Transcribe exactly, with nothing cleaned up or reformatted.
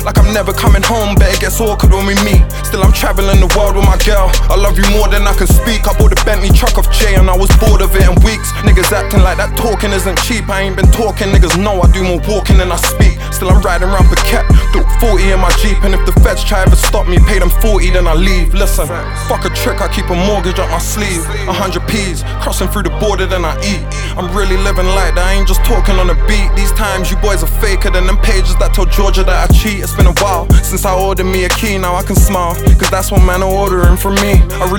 like I'm never coming home, but it gets awkward when we meet. Still I'm traveling the world with my girl. I love you more than I can speak. I bought a Bentley truck off Jay and I was bored of it in weeks. Niggas acting like that talking isn't cheap. I ain't been talking, niggas know I do more walking than I speak. Still I'm riding around Phuket, through forty in my Jeep. And if the feds try ever stop me, pay them forty then I leave. Listen, fuck a trick, I keep a mortgage up my sleeve. A hundred P's, crossing through the border then I eat. I'm really living like that, I ain't just talking on the beat. These times you boys are faker than them pages that tell Georgia that I cheat. It's been a while since I ordered me a key, now I can smile, cause that's what man are ordering from me. I really